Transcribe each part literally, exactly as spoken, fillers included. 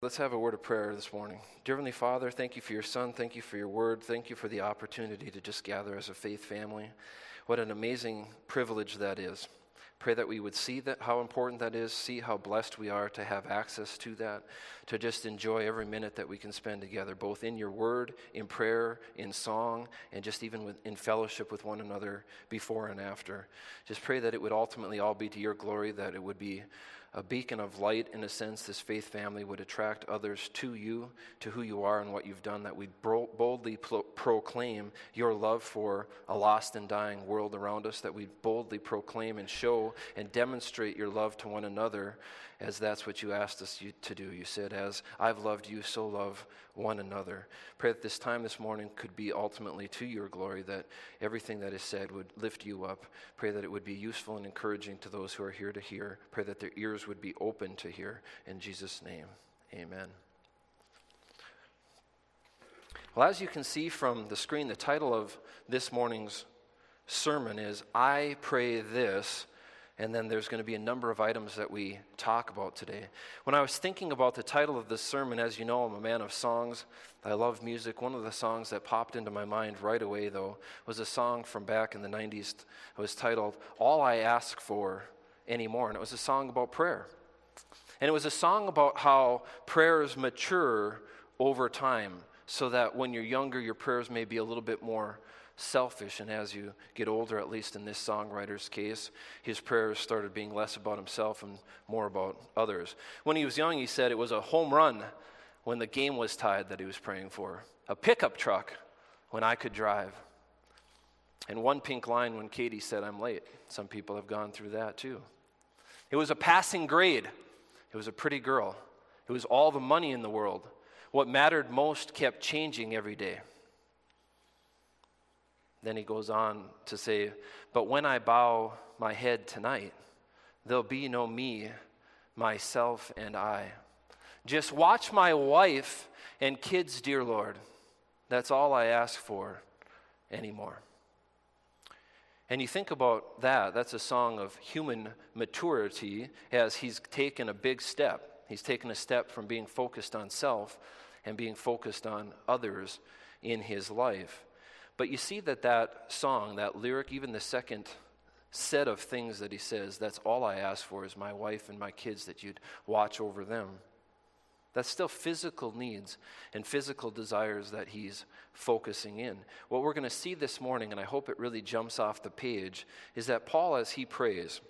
Let's have a word of prayer this morning. Dear Heavenly Father, thank you for your Son. Thank you for your word. Thank you for the opportunity to just gather as a faith family. What an amazing privilege that is. Pray that we would see that how important that is, see how blessed we are to have access to that, to just enjoy every minute that we can spend together, both in your word, in prayer, in song, and just even with, in fellowship with one another before and after. Just pray that it would ultimately all be to your glory, that it would be a beacon of light, in a sense. This faith family would attract others to you, to who you are and what you've done, that we boldly pro- proclaim your love for a lost and dying world around us, that we boldly proclaim and show and demonstrate your love to one another, as that's what you asked us to do. You said, as I've loved you, so love one another. Pray that this time this morning could be ultimately to your glory, that everything that is said would lift you up. Pray that it would be useful and encouraging to those who are here to hear. Pray that their ears would be open to hear. In Jesus' name, amen. Well, as you can see from the screen, the title of this morning's sermon is I Pray This. And then there's going to be a number of items that we talk about today. When I was thinking about the title of this sermon, as you know, I'm a man of songs. I love music. One of the songs that popped into my mind right away, though, was a song from back in the nineties. It was titled, All I Ask For Anymore. And it was a song about prayer. And it was a song about how prayers mature over time, so that when you're younger, your prayers may be a little bit more selfish, and as you get older, at least in this songwriter's case, his prayers started being less about himself and more about others. When he was young, he said it was a home run when the game was tied that he was praying for, a pickup truck when I could drive, and one pink line when Katie said I'm late. Some people have gone through that too. It was a passing grade. It was a pretty girl. It was all the money in the world. What mattered most kept changing every day. Then he goes on to say, but when I bow my head tonight, there'll be no me, myself, and I. Just watch my wife and kids, dear Lord. That's all I ask for anymore. And you think about that, that's a song of human maturity, as he's taken a big step. He's taken a step from being focused on self and being focused on others in his life. But you see that that song, that lyric, even the second set of things that he says, that's all I ask for is my wife and my kids, that you'd watch over them. That's still physical needs and physical desires that he's focusing in. What we're going to see this morning, and I hope it really jumps off the page, is that Paul, as he prays,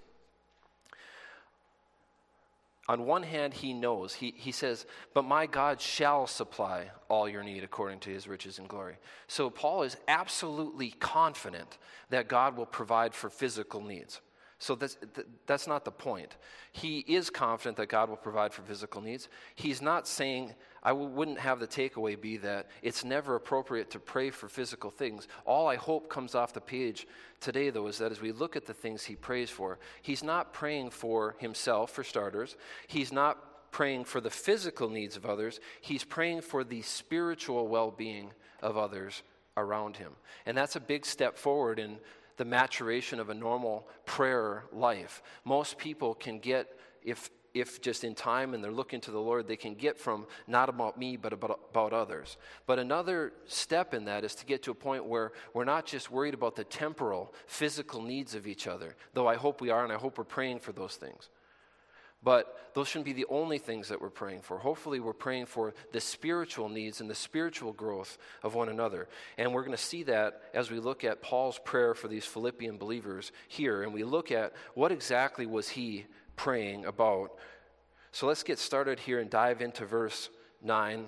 on one hand, he knows, he, he says, but my God shall supply all your need according to his riches and glory. So Paul is absolutely confident that God will provide for physical needs. So that's, that's not the point. He is confident that God will provide for physical needs. He's not saying, I wouldn't have the takeaway be that it's never appropriate to pray for physical things. All I hope comes off the page today, though, is that as we look at the things he prays for, he's not praying for himself, for starters. He's not praying for the physical needs of others. He's praying for the spiritual well-being of others around him. And that's a big step forward in the maturation of a normal prayer life. Most people can get, if if just in time and they're looking to the Lord, they can get from not about me, but about, about others. But another step in that is to get to a point where we're not just worried about the temporal, physical needs of each other, though I hope we are, and I hope we're praying for those things. But those shouldn't be the only things that we're praying for. Hopefully we're praying for the spiritual needs and the spiritual growth of one another. And we're going to see that as we look at Paul's prayer for these Philippian believers here. And we look at what exactly was he praying about. So let's get started here and dive into verse nine.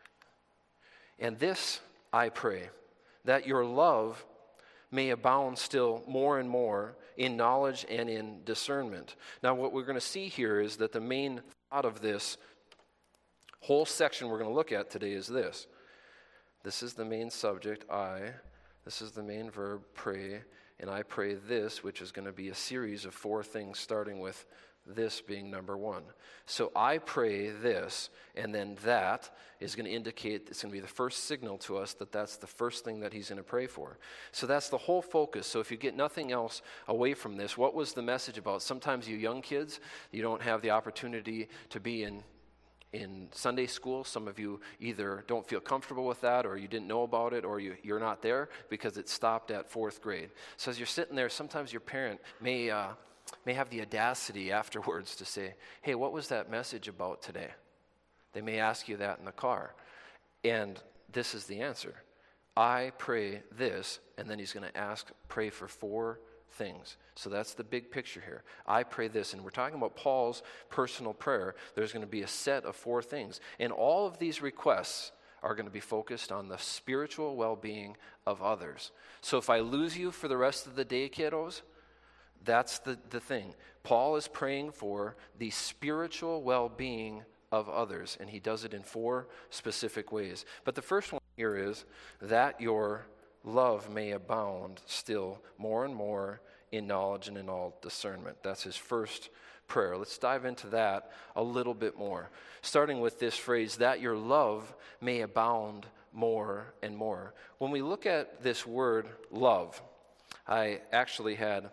And this I pray, that your love may abound still more and more in knowledge and in discernment. Now, what we're going to see here is that the main thought of this whole section we're going to look at today is this. This is the main subject, I. This is the main verb, pray. And I pray this, which is going to be a series of four things, starting with this being number one. So I pray this, and then that is going to indicate, it's going to be the first signal to us that that's the first thing that he's going to pray for. So that's the whole focus. So if you get nothing else away from this, what was the message about? Sometimes you young kids, you don't have the opportunity to be in in Sunday school. Some of you either don't feel comfortable with that, or you didn't know about it, or you, you're not there because it stopped at fourth grade. So as you're sitting there, sometimes your parent may uh, may have the audacity afterwards to say, hey, what was that message about today? They may ask you that in the car. And this is the answer. I pray this, and then he's going to ask, pray for four things. So that's the big picture here. I pray this, and we're talking about Paul's personal prayer. There's going to be a set of four things. And all of these requests are going to be focused on the spiritual well-being of others. So if I lose you for the rest of the day, kiddos, that's the, the thing. Paul is praying for the spiritual well-being of others, and he does it in four specific ways. But the first one here is that your love may abound still more and more in knowledge and in all discernment. That's his first prayer. Let's dive into that a little bit more. Starting with this phrase, that your love may abound more and more. When we look at this word love, I actually had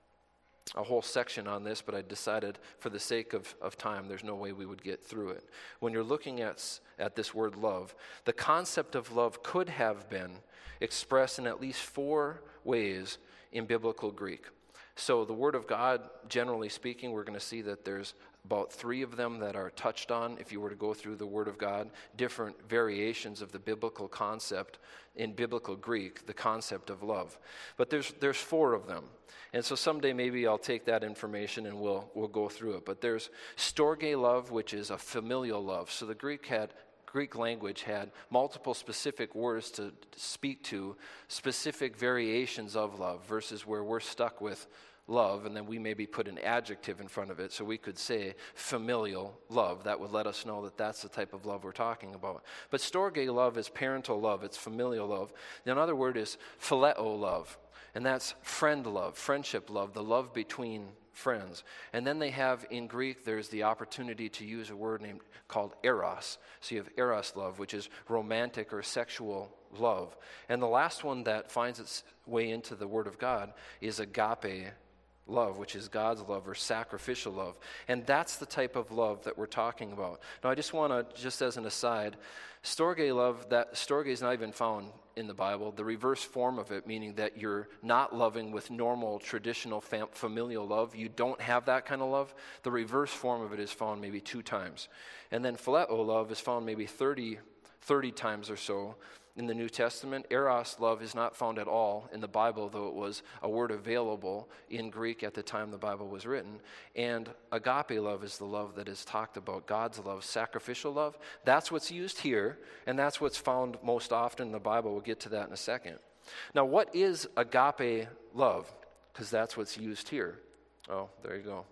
a whole section on this, but I decided for the sake of, of time, there's no way we would get through it. When you're looking at, at this word love, the concept of love could have been expressed in at least four ways in biblical Greek. So the Word of God, generally speaking, we're going to see that there's about three of them that are touched on if you were to go through the Word of God, different variations of the biblical concept in biblical Greek, the concept of love. But there's there's four of them. And so someday maybe I'll take that information and we'll we'll go through it. But there's storge love, which is a familial love. So the Greek had Greek language had multiple specific words to speak to specific variations of love versus where we're stuck with love, and then we maybe put an adjective in front of it, so we could say familial love. That would let us know that that's the type of love we're talking about. But storge love is parental love, it's familial love. Another word is phileo love, and that's friend love, friendship love, the love between friends. And then they have, in Greek, there's the opportunity to use a word named called eros. So you have eros love, which is romantic or sexual love. And the last one that finds its way into the Word of God is agape love, which is God's love or sacrificial love. And that's the type of love that we're talking about. Now, I just want to, just as an aside, storge love, that storge is not even found in the Bible. The reverse form of it, meaning that you're not loving with normal, traditional fam- familial love. You don't have that kind of love. The reverse form of it is found maybe two times. And then phileo love is found maybe thirty, thirty times or so in the New Testament. Eros love is not found at all in the Bible, though it was a word available in Greek at the time the Bible was written. And agape love is the love that is talked about, God's love, sacrificial love. That's what's used here, and that's what's found most often in the Bible. We'll get to that in a second. Now, what is agape love? Because that's what's used here. Oh, there you go.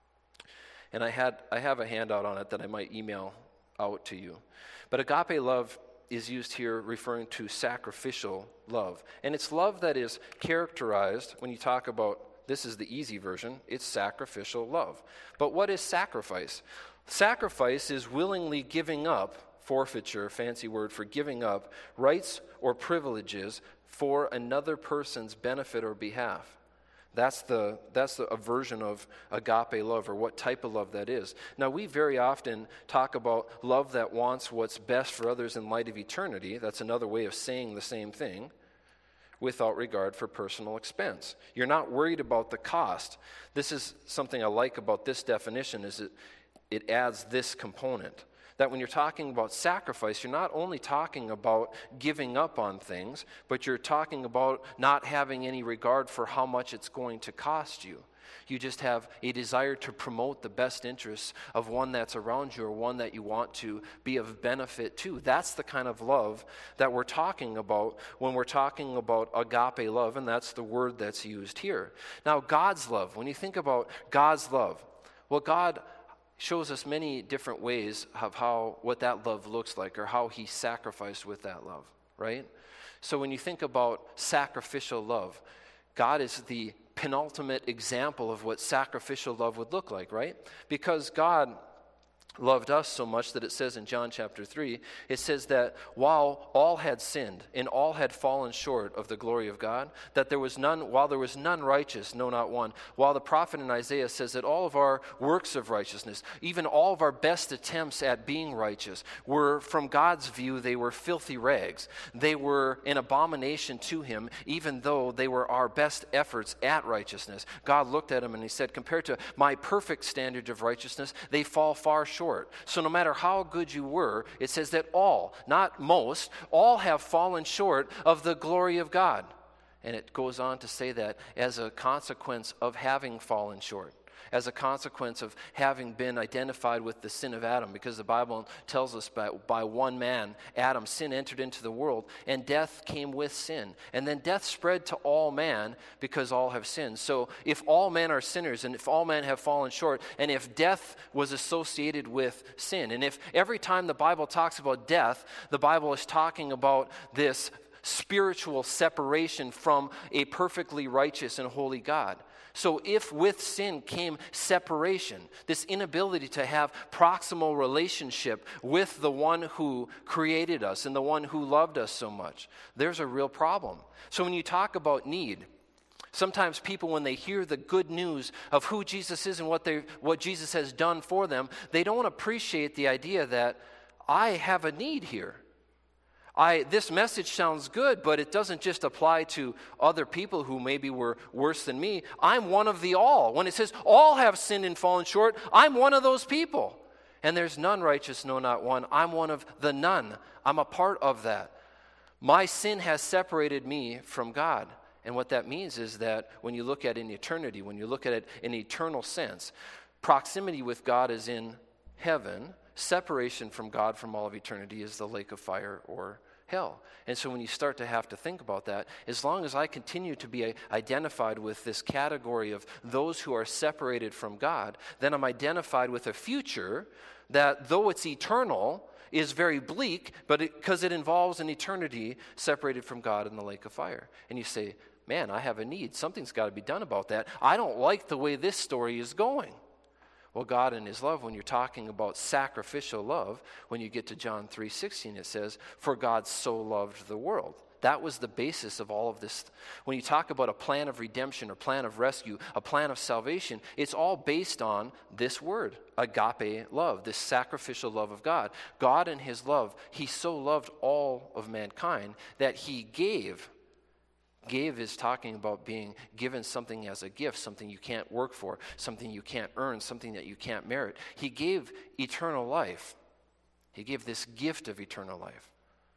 And I had I have a handout on it that I might email out to you. But agape love is used here referring to sacrificial love. And it's love that is characterized, when you talk about, this is the easy version, it's sacrificial love. But what is sacrifice? Sacrifice is willingly giving up, forfeiture, fancy word for giving up, rights or privileges for another person's benefit or behalf. That's the that's the, a version of agape love, or what type of love that is. Now, we very often talk about love that wants what's best for others in light of eternity. That's another way of saying the same thing, without regard for personal expense. You're not worried about the cost. This is something I like about this definition, is it, it adds this component. That when you're talking about sacrifice, you're not only talking about giving up on things, but you're talking about not having any regard for how much it's going to cost you. You just have a desire to promote the best interests of one that's around you, or one that you want to be of benefit to. That's the kind of love that we're talking about when we're talking about agape love, and that's the word that's used here. Now, God's love, when you think about God's love, well, God shows us many different ways of how what that love looks like, or how he sacrificed with that love, right? So when you think about sacrificial love, God is the penultimate example of what sacrificial love would look like, right? Because God loved us so much that it says in John chapter three, it says that while all had sinned and all had fallen short of the glory of God, that there was none, while there was none righteous, no, not one, while the prophet in Isaiah says that all of our works of righteousness, even all of our best attempts at being righteous, were, from God's view, they were filthy rags. They were an abomination to him, even though they were our best efforts at righteousness. God looked at him and he said, compared to my perfect standard of righteousness, they fall far short. So no matter how good you were, it says that all, not most, all have fallen short of the glory of God. And it goes on to say that as a consequence of having fallen short, as a consequence of having been identified with the sin of Adam, because the Bible tells us by, by one man, Adam, sin entered into the world, and death came with sin. And then death spread to all man because all have sinned. So if all men are sinners, and if all men have fallen short, and if death was associated with sin, and if every time the Bible talks about death, the Bible is talking about this spiritual separation from a perfectly righteous and holy God. So if with sin came separation, this inability to have proximal relationship with the one who created us and the one who loved us so much, there's a real problem. So when you talk about need, sometimes people, when they hear the good news of who Jesus is and what they what Jesus has done for them, they don't appreciate the idea that I have a need here. I, this message sounds good, but it doesn't just apply to other people who maybe were worse than me. I'm one of the all. When it says all have sinned and fallen short, I'm one of those people. And there's none righteous, no, not one. I'm one of the none. I'm a part of that. My sin has separated me from God. And what that means is that when you look at it in eternity, when you look at it in an eternal sense, proximity with God is in heaven. Separation from God from all of eternity is the lake of fire or hell. And so when you start to have to think about that, as long as I continue to be identified with this category of those who are separated from God, then I'm identified with a future that, though it's eternal, is very bleak, but because it, it involves an eternity separated from God in the lake of fire. And you say, man, I have a need. Something's got to be done about that. I don't like the way this story is going. Well, God in his love, when you're talking about sacrificial love, when you get to John three sixteen, it says, for God so loved the world. That was the basis of all of this. When you talk about a plan of redemption, a plan of rescue, a plan of salvation, it's all based on this word, agape love, this sacrificial love of God. God in his love, he so loved all of mankind that he gave. Gave is talking about being given something as a gift, something you can't work for, something you can't earn, something that you can't merit. He gave eternal life. He gave this gift of eternal life,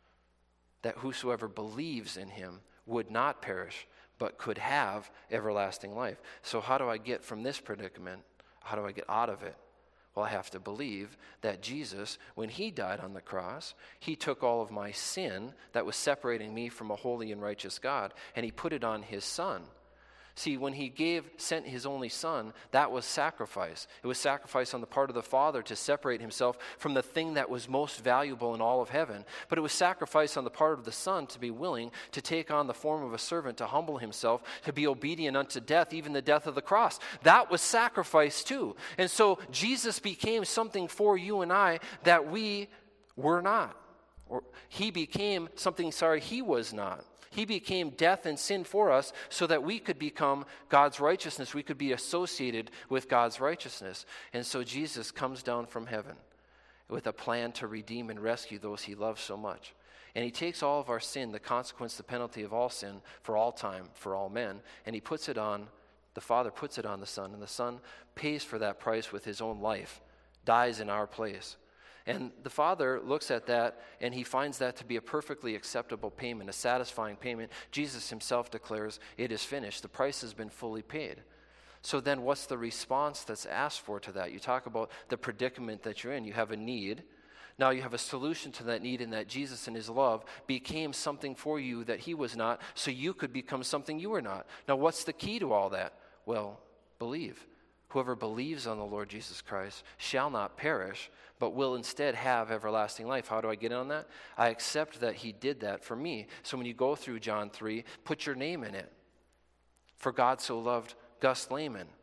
that whosoever believes in him would not perish, but could have everlasting life. So how do I get from this predicament? How do I get out of it? Well, I have to believe that Jesus, when he died on the cross, he took all of my sin that was separating me from a holy and righteous God, and he put it on his son. See, when he gave, sent his only son, that was sacrifice. It was sacrifice on the part of the Father to separate himself from the thing that was most valuable in all of heaven. But it was sacrifice on the part of the Son to be willing to take on the form of a servant, to humble himself, to be obedient unto death, even the death of the cross. That was sacrifice too. And so Jesus became something for you and I that we were not. Or he became something, sorry, he was not. He became death and sin for us so that we could become God's righteousness. We could be associated with God's righteousness. And so Jesus comes down from heaven with a plan to redeem and rescue those he loves so much. And he takes all of our sin, the consequence, the penalty of all sin for all time, for all men, and he puts it on, the Father puts it on the Son, and the Son pays for that price with his own life, dies in our place. And the Father looks at that, and he finds that to be a perfectly acceptable payment, a satisfying payment. Jesus himself declares, it is finished. The price has been fully paid. So then what's the response that's asked for to that? You talk about the predicament that you're in. You have a need. Now you have a solution to that need in that Jesus in his love became something for you that he was not, so you could become something you were not. Now what's the key to all that? Well, believe. Whoever believes on the Lord Jesus Christ shall not perish, but will instead have everlasting life. How do I get on that? I accept that he did that for me. So when you go through John three, put your name in it. For God so loved Gus Lehman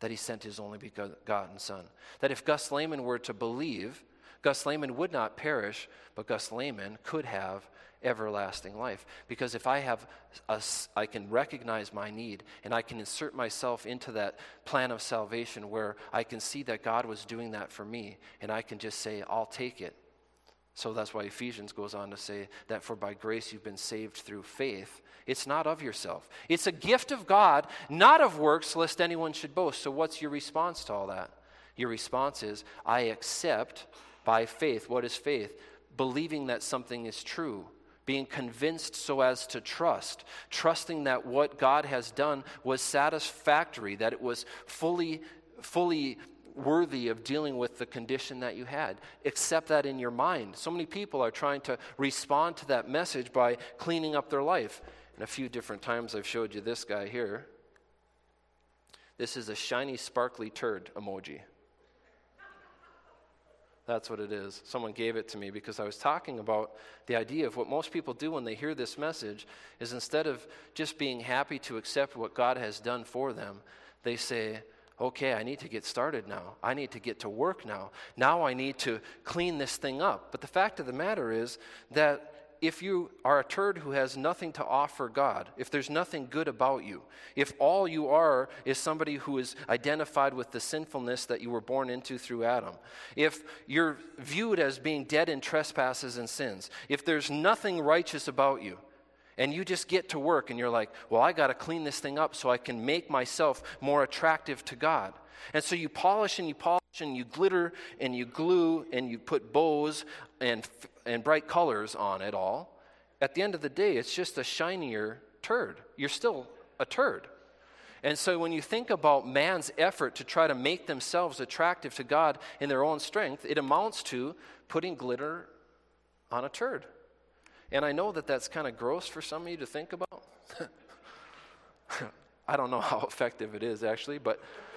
that he sent his only begotten Son. That if Gus Lehman were to believe, Gus Lehman would not perish, but Gus Lehman could have everlasting life. Because if I have, a, I can recognize my need, and I can insert myself into that plan of salvation where I can see that God was doing that for me, and I can just say, I'll take it. So that's why Ephesians goes on to say that for by grace you've been saved through faith. It's not of yourself. It's a gift of God, not of works, lest anyone should boast. So what's your response to all that? Your response is, I accept by faith. What is faith? Believing that something is true. Being convinced so as to trust. Trusting that what God has done was satisfactory, that it was fully, fully worthy of dealing with the condition that you had. Accept that in your mind. So many people are trying to respond to that message by cleaning up their life. And a few different times I've showed you this guy here. This is a shiny, sparkly turd emoji. That's what it is. Someone gave it to me because I was talking about the idea of what most people do when they hear this message is instead of just being happy to accept what God has done for them, they say, okay, I need to get started now. I need to get to work now. Now I need to clean this thing up. But the fact of the matter is that if you are a turd who has nothing to offer God, if there's nothing good about you, if all you are is somebody who is identified with the sinfulness that you were born into through Adam, if you're viewed as being dead in trespasses and sins, if there's nothing righteous about you, and you just get to work and you're like, well, I got to clean this thing up so I can make myself more attractive to God. And so you polish and you polish and you glitter and you glue and you put bows and and bright colors on it all. At the end of the day, it's just a shinier turd. You're still a turd. And so when you think about man's effort to try to make themselves attractive to God in their own strength, it amounts to putting glitter on a turd. And I know that that's kind of gross for some of you to think about. I don't know how effective it is actually, but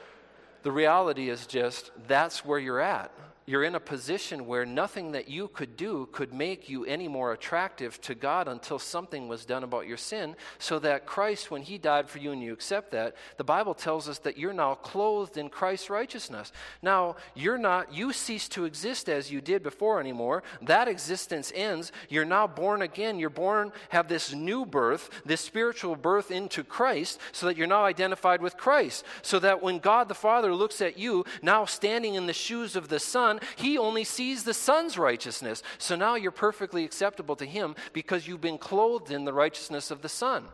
the reality is just that's where you're at. You're in a position where nothing that you could do could make you any more attractive to God until something was done about your sin, so that Christ, when he died for you and you accept that, the Bible tells us that you're now clothed in Christ's righteousness. Now, you're not, you cease to exist as you did before anymore. That existence ends. You're now born again. You're born, have this new birth, this spiritual birth into Christ, so that you're now identified with Christ. So that when God the Father looks at you, now standing in the shoes of the Son, he only sees the Son's righteousness. So now you're perfectly acceptable to him because you've been clothed in the righteousness of the Son.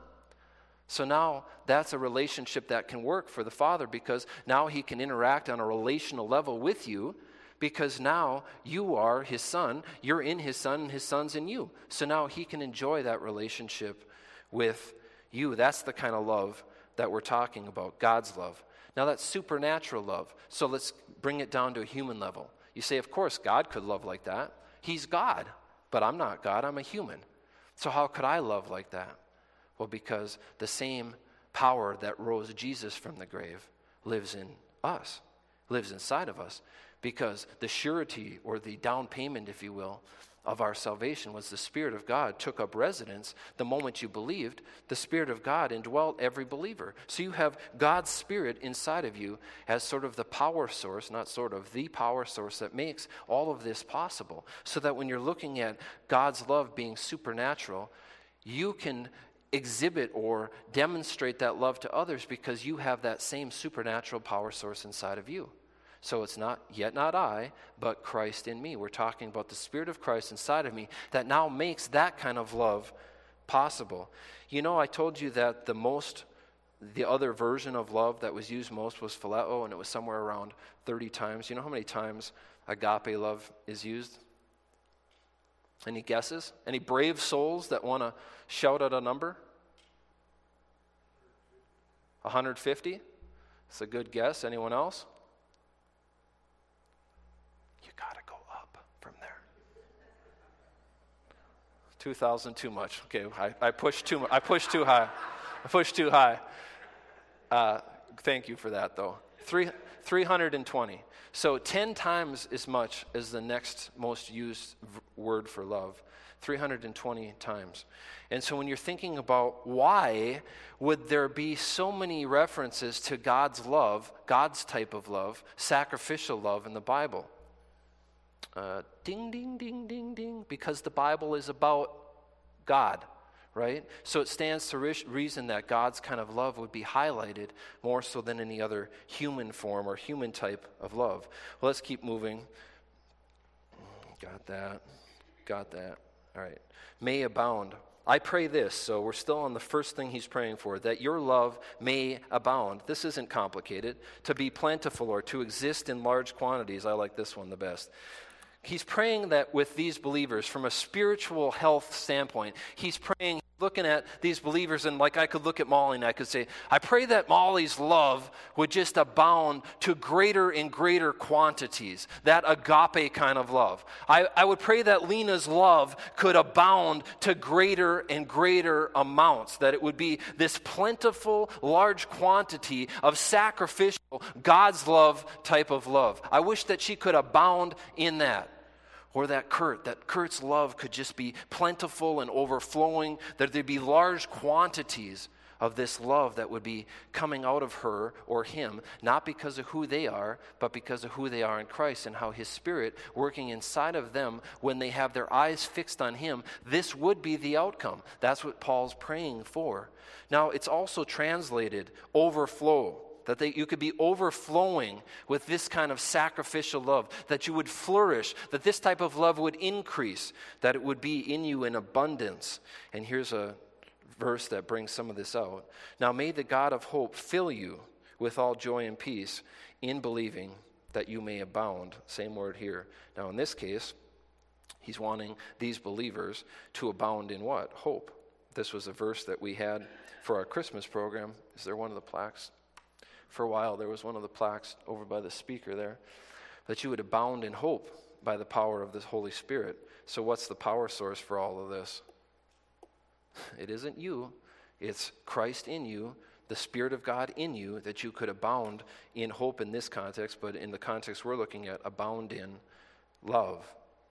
So now that's a relationship that can work for the Father because now he can interact on a relational level with you because now you are his son, you're in his son, and his son's in you. So now he can enjoy that relationship with you. That's the kind of love that we're talking about, God's love. Now that's supernatural love. So let's bring it down to a human level. You say, of course, God could love like that. He's God, but I'm not God, I'm a human. So how could I love like that? Well, because the same power that rose Jesus from the grave lives in us, lives inside of us. Because the surety, or the down payment, if you will, of our salvation was the Spirit of God took up residence the moment you believed. The Spirit of God indwelt every believer. So you have God's Spirit inside of you as sort of the power source, not sort of, the power source that makes all of this possible. So that when you're looking at God's love being supernatural, you can exhibit or demonstrate that love to others because you have that same supernatural power source inside of you. So it's not, yet not I, but Christ in me. We're talking about the Spirit of Christ inside of me that now makes that kind of love possible. You know, I told you that the most, the other version of love that was used most was phileo, and it was somewhere around thirty times. You know how many times agape love is used? Any guesses? Any brave souls that want to shout out a number? one hundred fifty? It's a good guess. Anyone else? two thousand too much. Okay, I, I pushed too I pushed too high. I pushed too high. Uh, thank you for that, though. Three three hundred twenty. So ten times as much as the next most used v- word for love. three hundred twenty times. And so when you're thinking about why would there be so many references to God's love, God's type of love, sacrificial love in the Bible? Uh, ding, ding, ding, ding, ding, because the Bible is about God, right? So it stands to re- reason that God's kind of love would be highlighted more so than any other human form or human type of love. Well, let's keep moving. Got that. Got that. All right. May abound. I pray this, so we're still on the first thing he's praying for, that your love may abound. This isn't complicated. To be plentiful or to exist in large quantities. I like this one the best. He's praying that with these believers, from a spiritual health standpoint, he's praying, looking at these believers, and like I could look at Molly and I could say, I pray that Molly's love would just abound to greater and greater quantities, that agape kind of love. I, I would pray that Lena's love could abound to greater and greater amounts, that it would be this plentiful, large quantity of sacrificial, God's love type of love. I wish that she could abound in that. Or that Kurt, that Kurt's love could just be plentiful and overflowing, that there'd be large quantities of this love that would be coming out of her or him, not because of who they are, but because of who they are in Christ and how his Spirit working inside of them when they have their eyes fixed on him, this would be the outcome. That's what Paul's praying for. Now, it's also translated overflow. That they, you could be overflowing with this kind of sacrificial love, that you would flourish, that this type of love would increase, that it would be in you in abundance. And here's a verse that brings some of this out. Now may the God of hope fill you with all joy and peace in believing, that you may abound. Same word here. Now in this case, he's wanting these believers to abound in what? Hope. This was a verse that we had for our Christmas program. Is there one of the plaques? For a while, there was one of the plaques over by the speaker there, that you would abound in hope by the power of the Holy Spirit. So what's the power source for all of this? It isn't you. It's Christ in you, the Spirit of God in you, that you could abound in hope in this context, but in the context we're looking at, abound in love.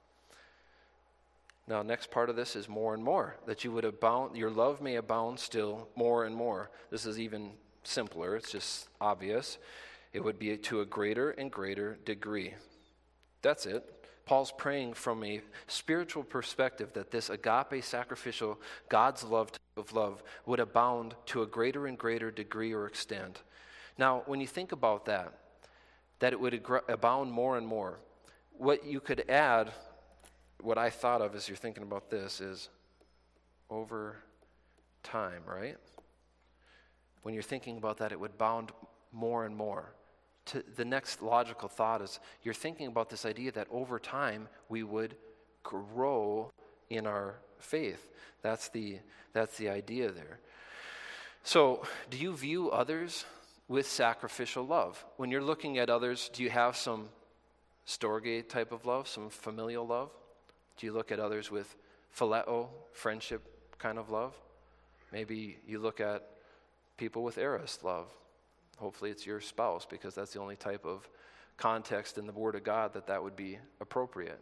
Now, next part of this is more and more, that you would abound, your love may abound still more and more. This is even simpler, it's just obvious. It would be to a greater and greater degree. That's it. Paul's praying from a spiritual perspective that this agape, sacrificial, God's love type of love would abound to a greater and greater degree or extent. Now, when you think about that, that it would abound more and more, what you could add, what I thought of as you're thinking about this is over time, right? When you're thinking about that, it would bound more and more. To the next logical thought is you're thinking about this idea that over time we would grow in our faith. That's the that's the idea there. So, do you view others with sacrificial love? When you're looking at others, do you have some storge type of love, some familial love? Do you look at others with phileo, friendship kind of love? Maybe you look at people with eros love. Hopefully it's your spouse, because that's the only type of context in the Word of God that that would be appropriate.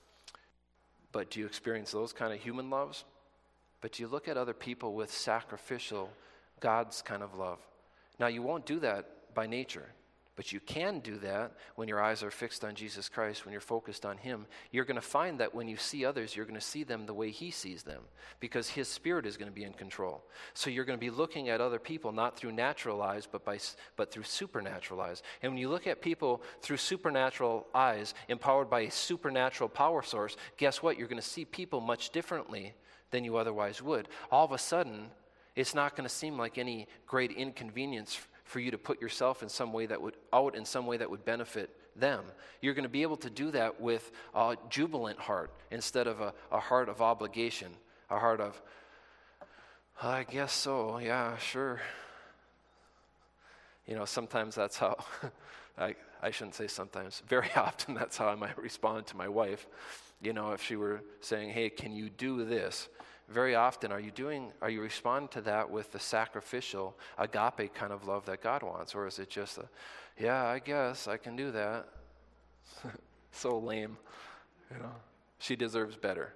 But do you experience those kind of human loves? But do you look at other people with sacrificial, God's kind of love? Now, you won't do that by nature, but you can do that when your eyes are fixed on Jesus Christ, when you're focused on Him. You're going to find that when you see others, you're going to see them the way He sees them, because His Spirit is going to be in control. So you're going to be looking at other people not through natural eyes, but by but through supernatural eyes. And when you look at people through supernatural eyes, empowered by a supernatural power source, guess what? You're going to see people much differently than you otherwise would. All of a sudden, it's not going to seem like any great inconvenience for you to put yourself in some way that would out in some way that would benefit them. You're going to be able to do that with a jubilant heart instead of a, a heart of obligation, a heart of, I guess so, yeah, sure. You know, sometimes that's how, I, I shouldn't say sometimes, very often that's how I might respond to my wife. You know, if she were saying, hey, can you do this? very often, are you doing, are you responding to that with the sacrificial, agape kind of love that God wants? Or is it just a, yeah, I guess I can do that. So lame, you know. She deserves better.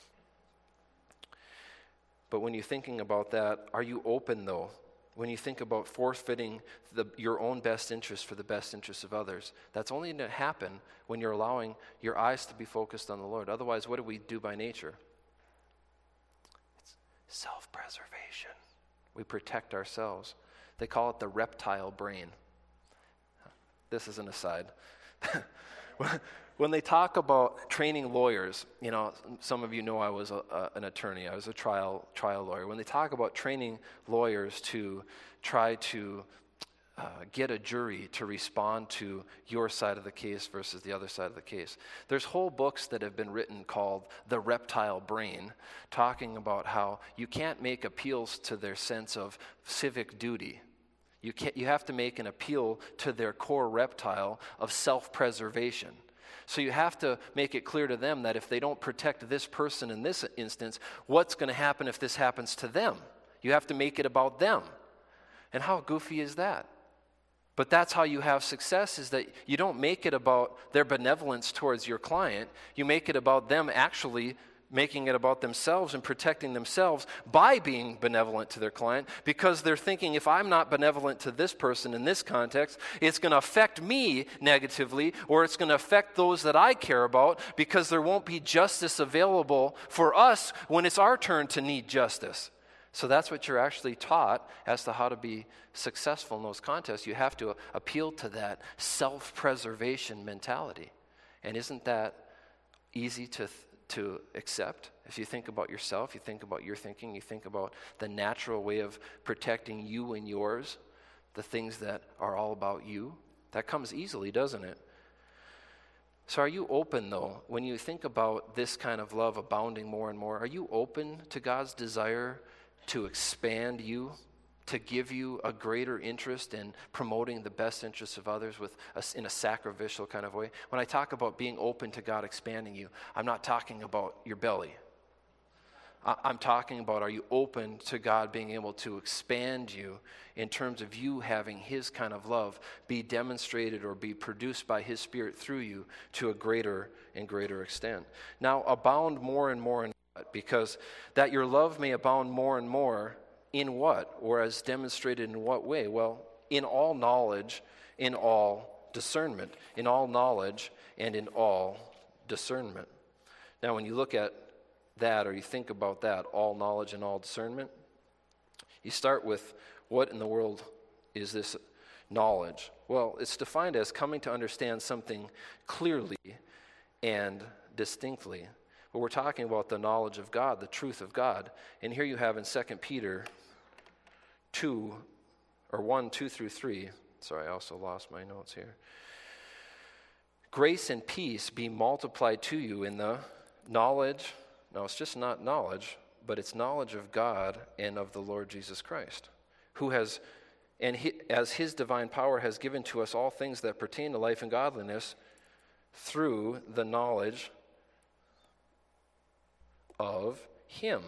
But when you're thinking about that, are you open though? When you think about forfeiting the, your own best interest for the best interest of others, that's only going to happen when you're allowing your eyes to be focused on the Lord. Otherwise, what do we do by nature? It's self-preservation. We protect ourselves. They call it the reptile brain. This is an aside. When they talk about training lawyers, you know, some of you know I was a, a, an attorney. I was a trial trial lawyer. When they talk about training lawyers to try to uh, get a jury to respond to your side of the case versus the other side of the case, there's whole books that have been written called The Reptile Brain, talking about how you can't make appeals to their sense of civic duty. You can't, you have to make an appeal to their core reptile of self-preservation. So you have to make it clear to them that if they don't protect this person in this instance, what's going to happen if this happens to them? You have to make it about them. And how goofy is that? But that's how you have success, is that you don't make it about their benevolence towards your client. You make it about them actually making it about themselves and protecting themselves by being benevolent to their client, because they're thinking, if I'm not benevolent to this person in this context, it's going to affect me negatively, or it's going to affect those that I care about, because there won't be justice available for us when it's our turn to need justice. So that's what you're actually taught as to how to be successful in those contests. You have to appeal to that self-preservation mentality. And isn't that easy to th- to accept? If you think about yourself, you think about your thinking, you think about the natural way of protecting you and yours, the things that are all about you, that comes easily, doesn't it? So are you open, though, when you think about this kind of love abounding more and more, are you open to God's desire to expand you, to give you a greater interest in promoting the best interests of others with a, in a sacrificial kind of way? When I talk about being open to God expanding you, I'm not talking about your belly. I, I'm talking about, are you open to God being able to expand you in terms of you having His kind of love be demonstrated or be produced by His Spirit through you to a greater and greater extent? Now, abound more and more in what? Because that your love may abound more and more in what? Or as demonstrated in what way? Well, in all knowledge, in all discernment. In all knowledge and in all discernment. Now, when you look at that, or you think about that, all knowledge and all discernment, you start with, what in the world is this knowledge? Well, it's defined as coming to understand something clearly and distinctly. But we're talking about the knowledge of God, the truth of God. And here you have in Second Peter two, or one, two through three. Sorry, I also lost my notes here. Grace and peace be multiplied to you in the knowledge. No, it's just not knowledge, but it's knowledge of God and of the Lord Jesus Christ, who has, and he, as His divine power has given to us all things that pertain to life and godliness through the knowledge of Him.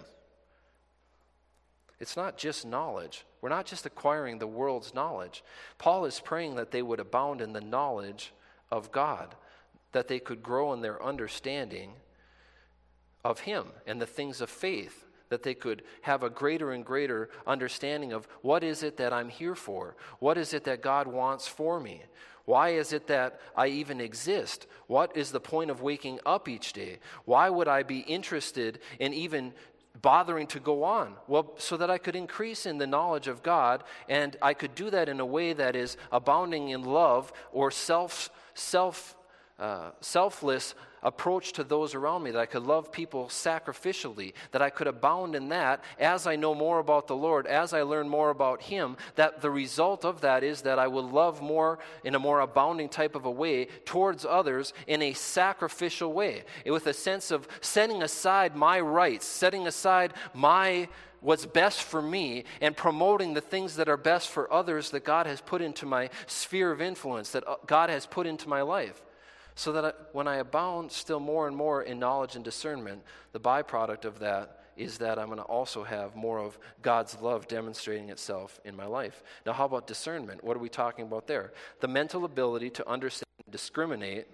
It's not just knowledge. We're not just acquiring the world's knowledge. Paul is praying that they would abound in the knowledge of God, that they could grow in their understanding of Him and the things of faith, that they could have a greater and greater understanding of what is it that I'm here for? What is it that God wants for me? Why is it that I even exist? What is the point of waking up each day? Why would I be interested in even bothering to go on? Well, so that I could increase in the knowledge of God, and I could do that in a way that is abounding in love or self, self, uh, selfless approach to those around me, that I could love people sacrificially, that I could abound in that as I know more about the Lord, as I learn more about Him, that the result of that is that I will love more in a more abounding type of a way towards others in a sacrificial way, with a sense of setting aside my rights, setting aside my what's best for me, and promoting the things that are best for others that God has put into my sphere of influence, that God has put into my life. So that I, when I abound still more and more in knowledge and discernment, the byproduct of that is that I'm going to also have more of God's love demonstrating itself in my life. Now, how about discernment? What are we talking about there? The mental ability to understand and discriminate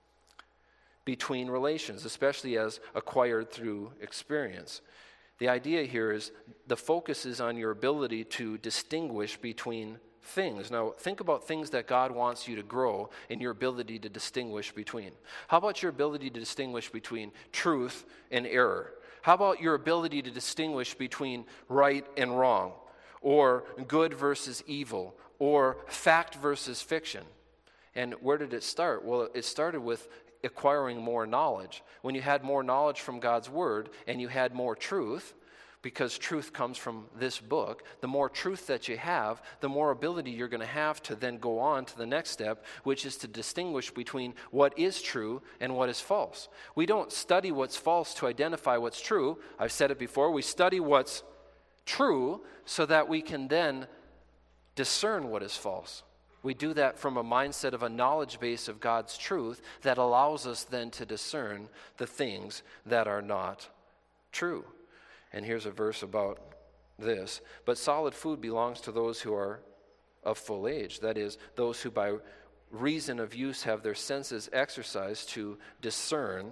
between relations, especially as acquired through experience. The idea here is the focus is on your ability to distinguish between things. Now, think about things that God wants you to grow in your ability to distinguish between. How about your ability to distinguish between truth and error? How about your ability to distinguish between right and wrong, or good versus evil, or fact versus fiction? And where did it start? Well, it started with acquiring more knowledge. When you had more knowledge from God's word and you had more truth, because truth comes from this book, the more truth that you have, the more ability you're going to have to then go on to the next step, which is to distinguish between what is true and what is false. We don't study what's false to identify what's true. I've said it before. We study what's true so that we can then discern what is false. We do that from a mindset of a knowledge base of God's truth that allows us then to discern the things that are not true. And here's a verse about this. But solid food belongs to those who are of full age. That is, those who by reason of use have their senses exercised to discern,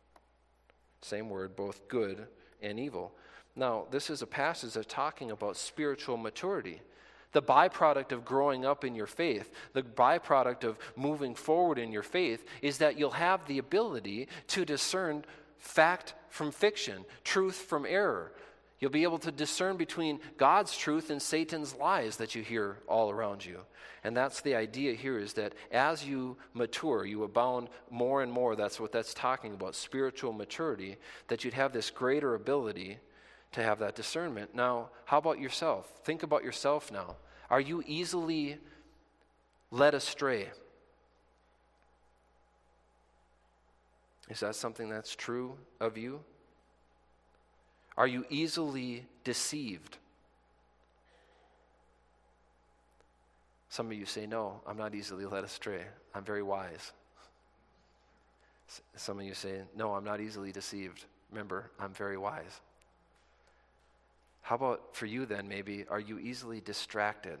same word, both good and evil. Now, this is a passage that's talking about spiritual maturity. The byproduct of growing up in your faith, the byproduct of moving forward in your faith, is that you'll have the ability to discern fact from fiction, truth from error. You'll be able to discern between God's truth and Satan's lies that you hear all around you. And that's the idea here, is that as you mature, you abound more and more. That's what that's talking about, spiritual maturity, that you'd have this greater ability to have that discernment. Now, how about yourself? Think about yourself now. Are you easily led astray? Is that something that's true of you? Are you easily deceived? Some of you say, no, I'm not easily led astray. I'm very wise. Some of you say, no, I'm not easily deceived. Remember, I'm very wise. How about for you then, maybe, are you easily distracted?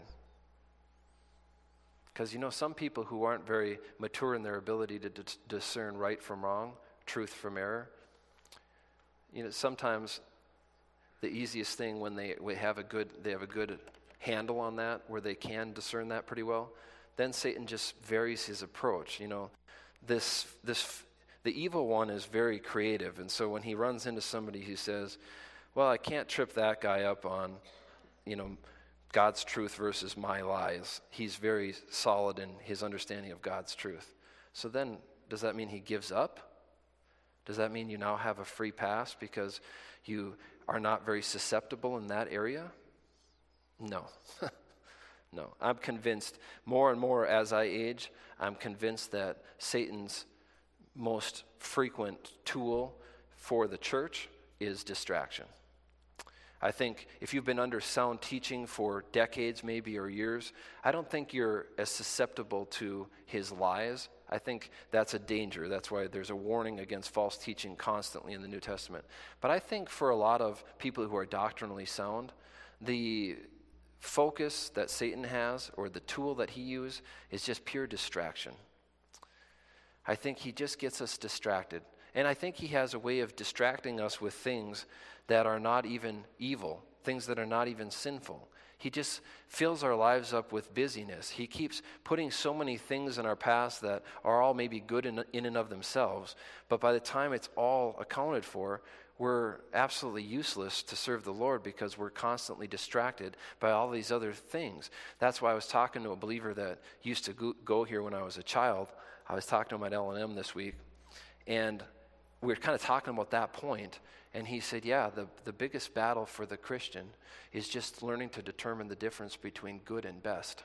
Because you know, some people who aren't very mature in their ability to d- discern right from wrong, truth from error, you know, sometimes the easiest thing when they, they have a good they have a good handle on that, where they can discern that pretty well, then Satan just varies his approach. You know, this this the evil one is very creative, and so when he runs into somebody who says, well, I can't trip that guy up on, you know, God's truth versus my lies. He's very solid in his understanding of God's truth. So then, does that mean he gives up? Does that mean you now have a free pass because you are not very susceptible in that area? No. No. I'm convinced more and more as I age, I'm convinced that Satan's most frequent tool for the church is distraction. I think if you've been under sound teaching for decades maybe or years, I don't think you're as susceptible to his lies. I think that's a danger. That's why there's a warning against false teaching constantly in the New Testament. But I think for a lot of people who are doctrinally sound, the focus that Satan has, or the tool that he uses, is just pure distraction. I think he just gets us distracted. And I think he has a way of distracting us with things that are not even evil, things that are not even sinful. He just fills our lives up with busyness. He keeps putting so many things in our past that are all maybe good in, in and of themselves, but by the time it's all accounted for, we're absolutely useless to serve the Lord because we're constantly distracted by all these other things. That's why I was talking to a believer that used to go here when I was a child. I was talking to him at L and M this week, and we were kind of talking about that point, and he said, yeah, the, the biggest battle for the Christian is just learning to determine the difference between good and best.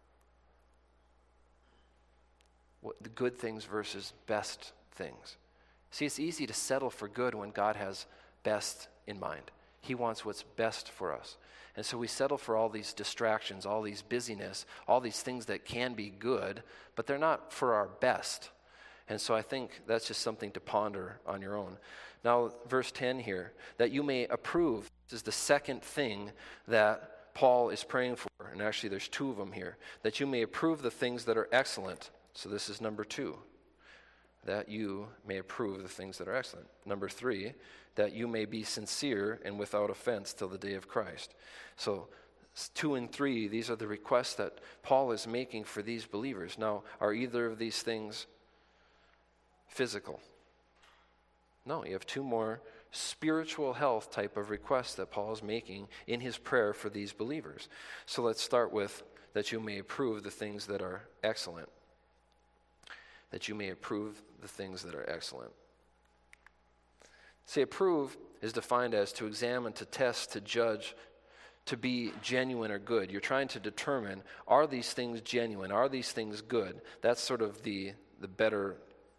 What, the good things versus best things. See, it's easy to settle for good when God has best in mind. He wants what's best for us. And so we settle for all these distractions, all these busyness, all these things that can be good, but they're not for our best. And so I think that's just something to ponder on your own. Now, verse ten here, that you may approve. This is the second thing that Paul is praying for. And actually, there's two of them here. That you may approve the things that are excellent. So this is number two. That you may approve the things that are excellent. Number three, that you may be sincere and without offense till the day of Christ. So two and three, these are the requests that Paul is making for these believers. Now, are either of these things physical? No, you have two more spiritual health type of requests that Paul is making in his prayer for these believers. So let's start with that you may approve the things that are excellent. That you may approve the things that are excellent. See, approve is defined as to examine, to test, to judge, to be genuine or good. You're trying to determine, are these things genuine? Are these things good? That's sort of the, the better,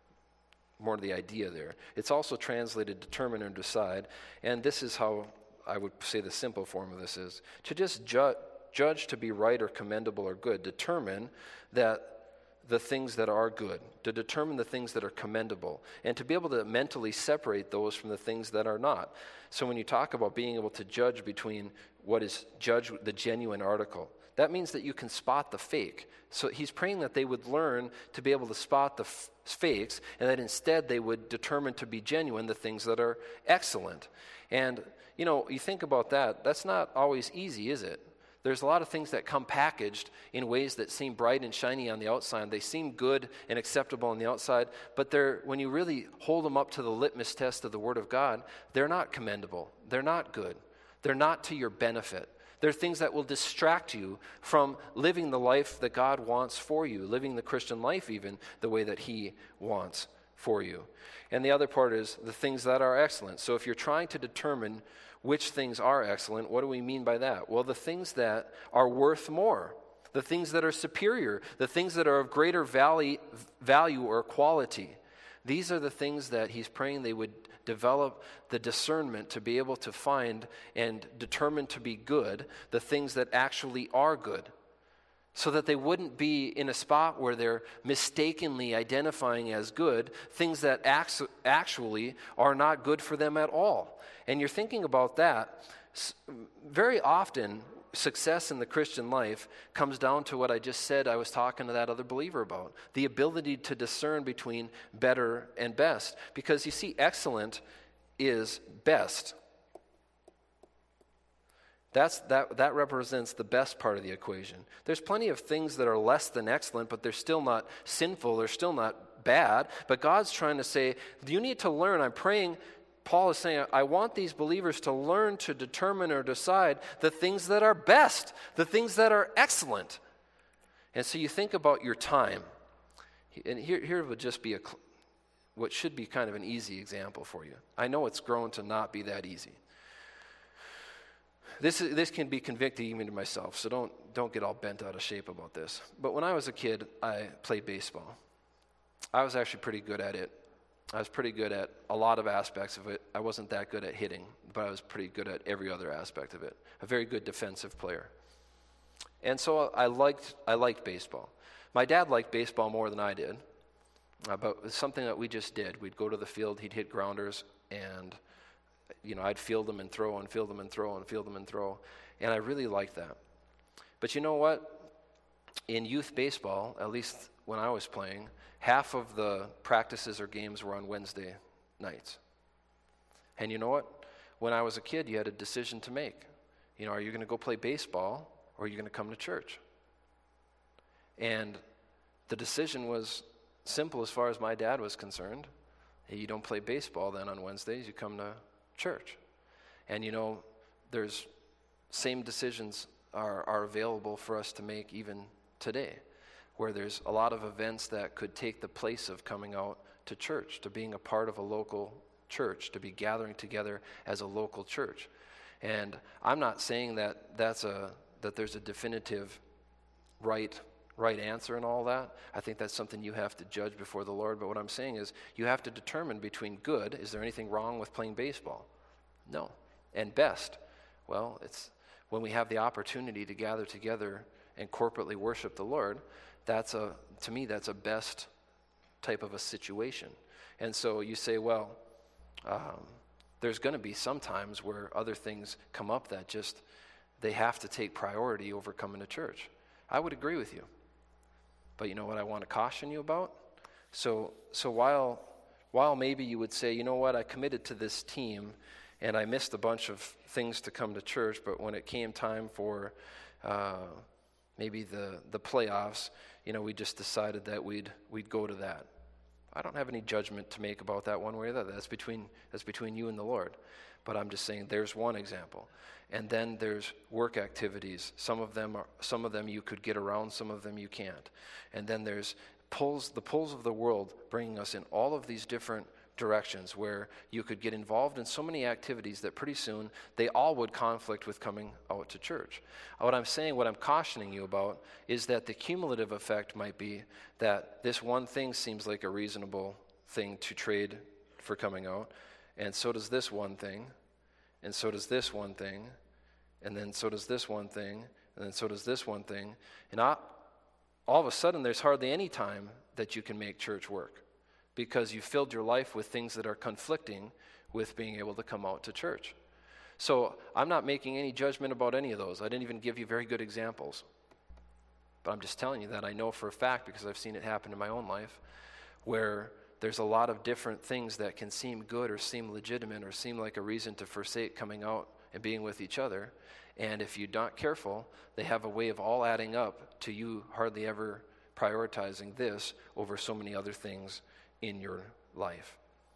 more the idea there. It's also translated determine or decide, and this is how I would say the simple form of this is, to just ju- judge to be right or commendable or good. Determine that the things that are good, to determine the things that are commendable, and to be able to mentally separate those from the things that are not. So when you talk about being able to judge between what is judge the genuine article, that means that you can spot the fake. So he's praying that they would learn to be able to spot the f- fakes, and that instead they would determine to be genuine the things that are excellent. And, you know, you think about that, that's not always easy, is it? There's a lot of things that come packaged in ways that seem bright and shiny on the outside. They seem good and acceptable on the outside, but they're, when you really hold them up to the litmus test of the Word of God, they're not commendable. They're not good. They're not to your benefit. They're things that will distract you from living the life that God wants for you, living the Christian life even the way that He wants for you. And the other part is the things that are excellent. So if you're trying to determine which things are excellent, what do we mean by that? Well, the things that are worth more, the things that are superior, the things that are of greater value, value or quality. These are the things that he's praying they would develop the discernment to be able to find and determine to be good, the things that actually are good, so that they wouldn't be in a spot where they're mistakenly identifying as good things that actually are not good for them at all. And you're thinking about that, very often success in the Christian life comes down to what I just said I was talking to that other believer about, the ability to discern between better and best. Because you see, excellent is best. That's, that, that represents the best part of the equation. There's plenty of things that are less than excellent, but they're still not sinful, they're still not bad. But God's trying to say, you need to learn. I'm praying, Paul is saying, I want these believers to learn to determine or decide the things that are best, the things that are excellent. And so you think about your time. And here, here would just be a, what should be kind of an easy example for you. I know it's grown to not be that easy. This, is, this can be convicting even to myself, so don't, don't get all bent out of shape about this. But when I was a kid, I played baseball. I was actually pretty good at it. I was pretty good at a lot of aspects of it. I wasn't that good at hitting, but I was pretty good at every other aspect of it. A very good defensive player. And so I liked I liked baseball. My dad liked baseball more than I did, uh, but it was something that we just did. We'd go to the field, he'd hit grounders, and you know, I'd field them and throw and field them and throw and field them and throw. And I really liked that. But you know what? In youth baseball, at least when I was playing, half of the practices or games were on Wednesday nights. And you know what? When I was a kid, you had a decision to make. You know, are you going to go play baseball or are you going to come to church? And the decision was simple as far as my dad was concerned. Hey, you don't play baseball then on Wednesdays, you come to church. And you know, there's same decisions are, are available for us to make even today, where there's a lot of events that could take the place of coming out to church, to being a part of a local church, to be gathering together as a local church. And I'm not saying that that's a that there's a definitive right right answer and all that. I think that's something you have to judge before the Lord. But what I'm saying is you have to determine between good, is there anything wrong with playing baseball? No. And best, well, it's when we have the opportunity to gather together and corporately worship the Lord, that's a, to me, that's a best type of a situation. And so you say, well, um, there's going to be some times where other things come up that just, they have to take priority over coming to church. I would agree with you. But you know what I want to caution you about? So so while while maybe you would say, you know what, I committed to this team and I missed a bunch of things to come to church, but when it came time for uh, maybe the, the playoffs, you know, we just decided that we'd we'd go to that. I don't have any judgment to make about that one way or the other. That's between that's between you and the Lord. But I'm just saying there's one example. And then there's work activities. Some of them are some of them you could get around, some of them you can't. And then there's pulls the pulls of the world bringing us in all of these different directions where you could get involved in so many activities that pretty soon they all would conflict with coming out to church. What I'm saying, what I'm cautioning you about is that the cumulative effect might be that this one thing seems like a reasonable thing to trade for coming out, and so does this one thing, and so does this one thing, and then so does this one thing, and then so does this one thing, and I, all of a sudden there's hardly any time that you can make church work because you filled your life with things that are conflicting with being able to come out to church. So I'm not making any judgment about any of those. I didn't even give you very good examples. But I'm just telling you that I know for a fact because I've seen it happen in my own life where there's a lot of different things that can seem good or seem legitimate or seem like a reason to forsake coming out and being with each other. And if you're not careful, they have a way of all adding up to you hardly ever prioritizing this over so many other things in your life.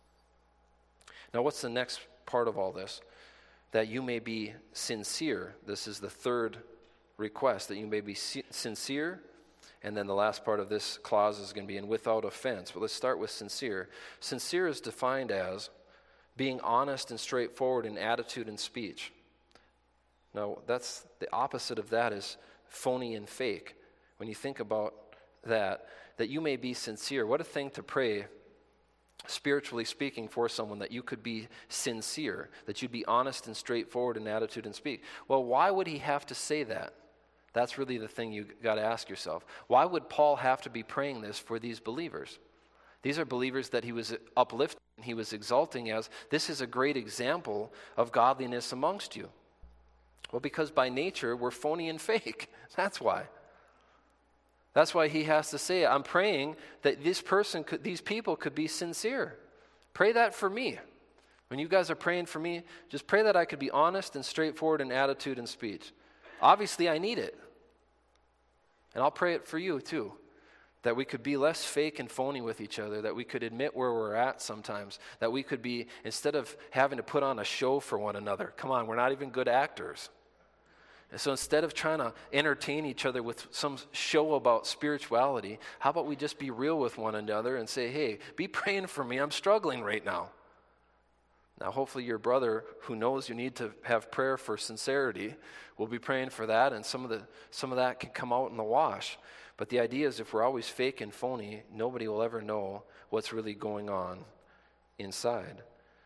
Now, what's the next part of all this? That you may be sincere. This is the third request, that you may be si- sincere. And then the last part of this clause is going to be in without offense. But let's start with sincere. Sincere is defined as being honest and straightforward in attitude and speech. Now, that's the opposite of that is phony and fake. When you think about that, that you may be sincere. What a thing to pray, spiritually speaking, for someone, that you could be sincere, that you'd be honest and straightforward in attitude and speech. Well, why would he have to say that? That's really the thing you got to ask yourself. Why would Paul have to be praying this for these believers? These are believers that he was uplifting, he was exalting as, this is a great example of godliness amongst you. Well, because by nature, we're phony and fake. That's why. That's why he has to say, I'm praying that this person, could, these people could be sincere. Pray that for me. When you guys are praying for me, just pray that I could be honest and straightforward in attitude and speech. Obviously, I need it. And I'll pray it for you too. That we could be less fake and phony with each other, that we could admit where we're at sometimes, that we could be, instead of having to put on a show for one another, come on, we're not even good actors. And so instead of trying to entertain each other with some show about spirituality, how about we just be real with one another and say, hey, be praying for me, I'm struggling right now. Now, hopefully your brother who knows you need to have prayer for sincerity will be praying for that, and some of the some of that can come out in the wash. But the idea is if we're always fake and phony, nobody will ever know what's really going on inside.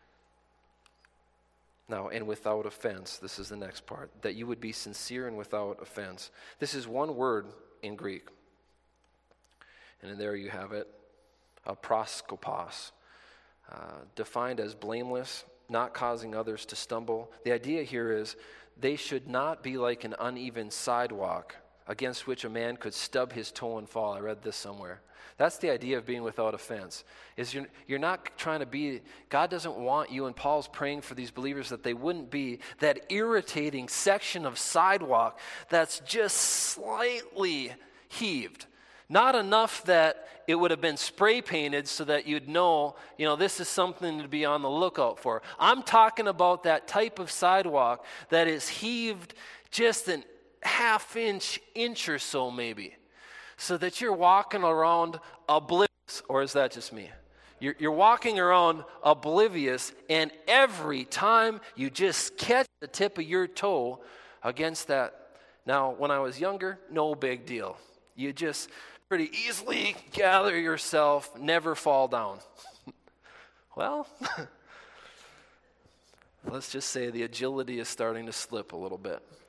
Now, and without offense, this is the next part, that you would be sincere and without offense. This is one word in Greek. And there you have it, a proskopos, uh, defined as blameless, not causing others to stumble. The idea here is they should not be like an uneven sidewalk against which a man could stub his toe and fall. I read this somewhere. That's the idea of being without offense. Is you're, you're not trying to be, God doesn't want you, and Paul's praying for these believers that they wouldn't be that irritating section of sidewalk that's just slightly heaved. Not enough that it would have been spray painted so that you'd know, you know, this is something to be on the lookout for. I'm talking about that type of sidewalk that is heaved just an half inch, inch or so maybe, so that you're walking around oblivious, or is that just me? You're, you're walking around oblivious, and every time you just catch the tip of your toe against that. Now, when I was younger, no big deal. You just pretty easily gather yourself, never fall down. Well, let's just say the agility is starting to slip a little bit.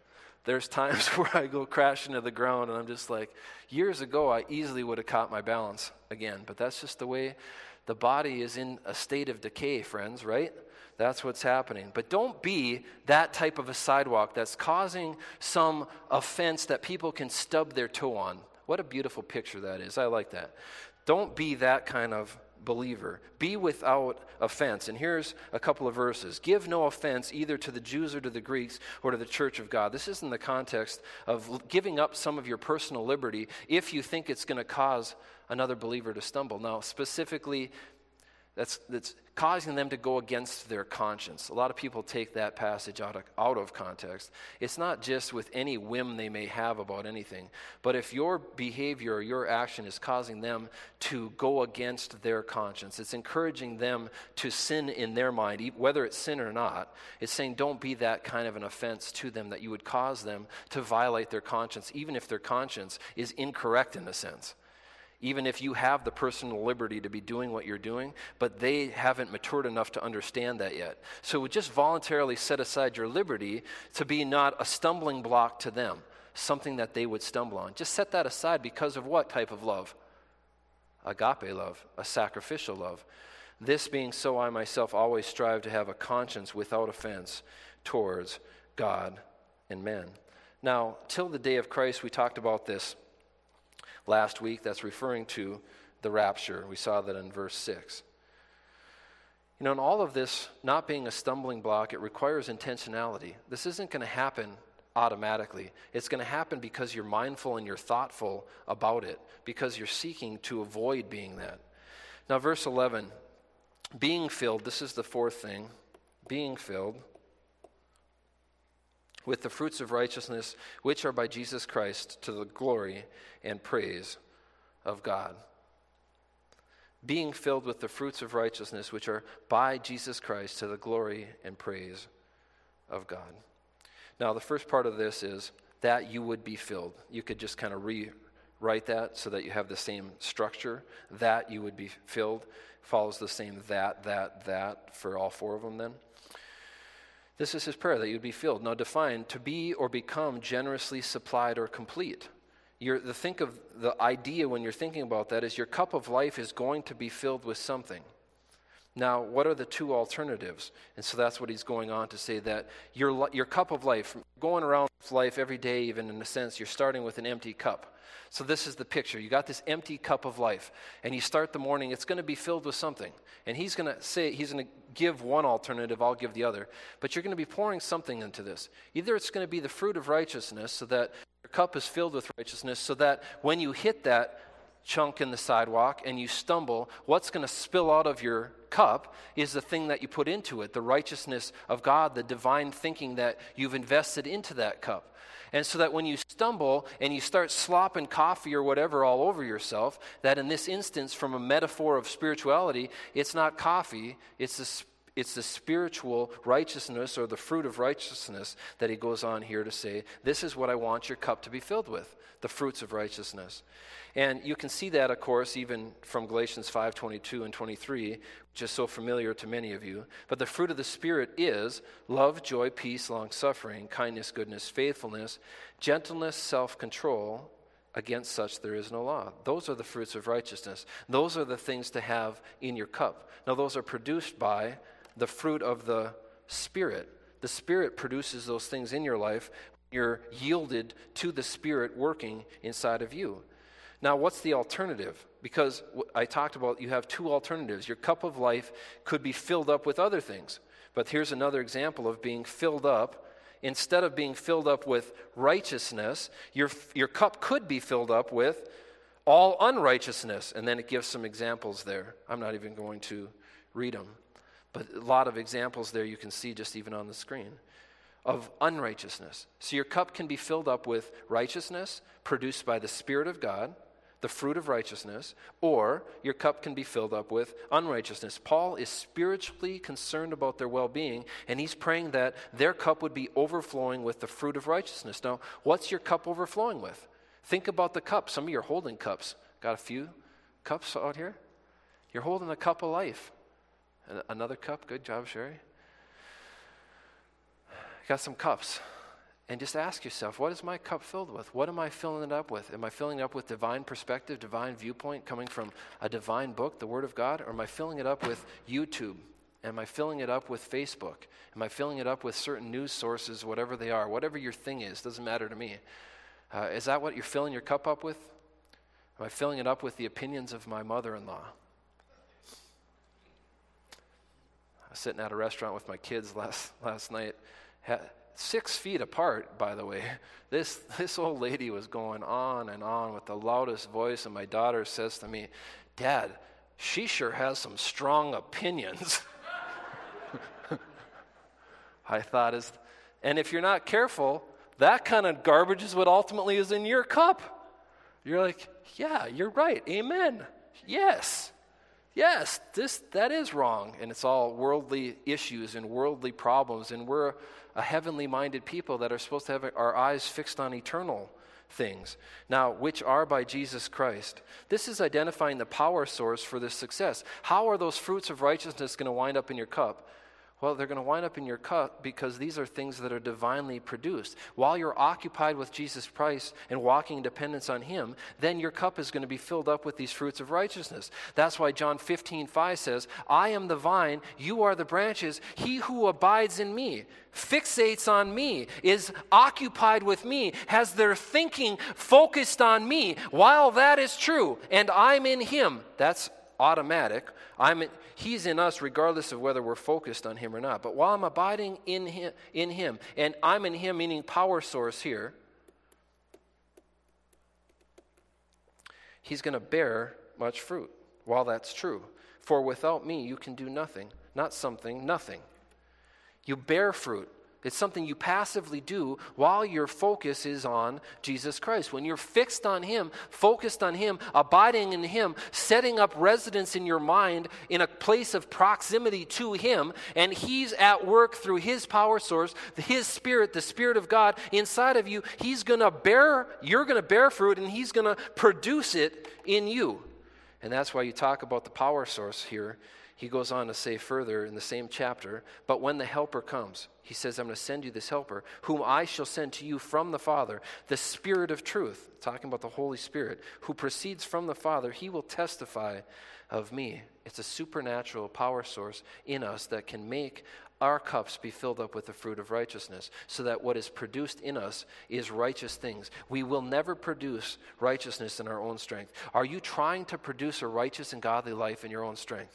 There's times where I go crash into the ground and I'm just like, years ago I easily would have caught my balance again. But that's just the way the body is in a state of decay, friends, right? That's what's happening. But don't be that type of a sidewalk that's causing some offense that people can stub their toe on. What a beautiful picture that is. I like that. Don't be that kind of believer. Be without offense. And here's a couple of verses. Give no offense either to the Jews or to the Greeks or to the church of God. This is in the context of giving up some of your personal liberty if you think it's going to cause another believer to stumble. Now, specifically, That's, that's causing them to go against their conscience. A lot of people take that passage out of, out of context. It's not just with any whim they may have about anything, but if your behavior or your action is causing them to go against their conscience, it's encouraging them to sin in their mind, whether it's sin or not. It's saying don't be that kind of an offense to them that you would cause them to violate their conscience, even if their conscience is incorrect in a sense. Even if you have the personal liberty to be doing what you're doing, but they haven't matured enough to understand that yet. So just voluntarily set aside your liberty to be not a stumbling block to them, something that they would stumble on. Just set that aside because of what type of love? Agape love, a sacrificial love. This being so, I myself always strive to have a conscience without offense towards God and men. Now, till the day of Christ, we talked about this last week. That's referring to the rapture. We saw that in verse six. You know, in all of this not being a stumbling block, it requires intentionality. This isn't going to happen automatically. It's going to happen because you're mindful and you're thoughtful about it, because you're seeking to avoid being that. Now, verse eleven, being filled, this is the fourth thing, being filled with the fruits of righteousness, which are by Jesus Christ, to the glory and praise of God. Being filled with the fruits of righteousness, which are by Jesus Christ, to the glory and praise of God. Now, the first part of this is that you would be filled. You could just kind of rewrite that so that you have the same structure. That you would be filled follows the same that, that, that for all four of them then. This is his prayer, that you'd be filled. Now define, to be or become generously supplied or complete. You're, the think of the idea when you're thinking about that is your cup of life is going to be filled with something. Now, what are the two alternatives? And so that's what he's going on to say, that your your cup of life, going around life every day, even in a sense, you're starting with an empty cup. So this is the picture. You got this empty cup of life, and you start the morning, it's going to be filled with something. And he's going to say, he's going to give one alternative, I'll give the other. But you're going to be pouring something into this. Either it's going to be the fruit of righteousness, so that your cup is filled with righteousness, so that when you hit that chunk in the sidewalk and you stumble, what's going to spill out of your cup is the thing that you put into it, the righteousness of God, the divine thinking that you've invested into that cup. And so that when you stumble and you start slopping coffee or whatever all over yourself, that in this instance, from a metaphor of spirituality, it's not coffee, it's the, it's the spiritual righteousness or the fruit of righteousness that he goes on here to say, this is what I want your cup to be filled with, the fruits of righteousness. And you can see that, of course, even from Galatians five twenty-two and twenty-three, which is so familiar to many of you. But the fruit of the Spirit is love, joy, peace, long-suffering, kindness, goodness, faithfulness, gentleness, self-control. Against such there is no law. Those are the fruits of righteousness. Those are the things to have in your cup. Now, those are produced by the fruit of the Spirit. The Spirit produces those things in your life. You're yielded to the Spirit working inside of you. Now, what's the alternative? Because I talked about you have two alternatives. Your cup of life could be filled up with other things. But here's another example of being filled up. Instead of being filled up with righteousness, your, your cup could be filled up with all unrighteousness. And then it gives some examples there. I'm not even going to read them. But a lot of examples there you can see just even on the screen of unrighteousness. So your cup can be filled up with righteousness produced by the Spirit of God, the fruit of righteousness, or your cup can be filled up with unrighteousness. Paul is spiritually concerned about their well-being, and he's praying that their cup would be overflowing with the fruit of righteousness. Now, what's your cup overflowing with? Think about the cup. Some of you are holding cups. Got a few cups out here? You're holding a cup of life. Another cup. Good job, Sherry. Got some cups. And just ask yourself, what is my cup filled with? What am I filling it up with? Am I filling it up with divine perspective, divine viewpoint coming from a divine book, the Word of God? Or am I filling it up with YouTube? Am I filling it up with Facebook? Am I filling it up with certain news sources, whatever they are? Whatever your thing is, doesn't matter to me. Uh, is that what you're filling your cup up with? Am I filling it up with the opinions of my mother-in-law? I was sitting at a restaurant with my kids last last night. Had, Six feet apart, by the way. This this old lady was going on and on with the loudest voice, and my daughter says to me, "Dad, she sure has some strong opinions." I thought, is, and if you're not careful, that kind of garbage is what ultimately is in your cup. You're like, yeah, you're right. Amen. Yes. Yes, this that is wrong. And it's all worldly issues and worldly problems, and we're a heavenly minded people that are supposed to have our eyes fixed on eternal things. Now, which are by Jesus Christ. This is identifying the power source for this success. How are those fruits of righteousness going to wind up in your cup? Well, they're going to wind up in your cup because these are things that are divinely produced. While you're occupied with Jesus Christ and walking in dependence on Him, then your cup is going to be filled up with these fruits of righteousness. That's why John fifteen five says, I am the vine, you are the branches. He who abides in me, fixates on me, is occupied with me, has their thinking focused on me. While that is true, and I'm in Him, that's automatic. I'm in, He's in us regardless of whether we're focused on Him or not. But while I'm abiding in Him, in Him, and I'm in Him, meaning power source here, He's going to bear much fruit while that's true. For without me, you can do nothing. Not something, nothing. You bear fruit. It's something you passively do while your focus is on Jesus Christ. When you're fixed on Him, focused on Him, abiding in Him, setting up residence in your mind in a place of proximity to Him, and He's at work through His power source, His Spirit, the Spirit of God inside of you, He's going to bear, you're going to bear fruit, and He's going to produce it in you. And that's why you talk about the power source here. He goes on to say further in the same chapter, but when the Helper comes, He says, I'm going to send you this Helper, whom I shall send to you from the Father, the Spirit of truth, talking about the Holy Spirit, who proceeds from the Father. He will testify of me. It's a supernatural power source in us that can make our cups be filled up with the fruit of righteousness, so that what is produced in us is righteous things. We will never produce righteousness in our own strength. Are you trying to produce a righteous and godly life in your own strength?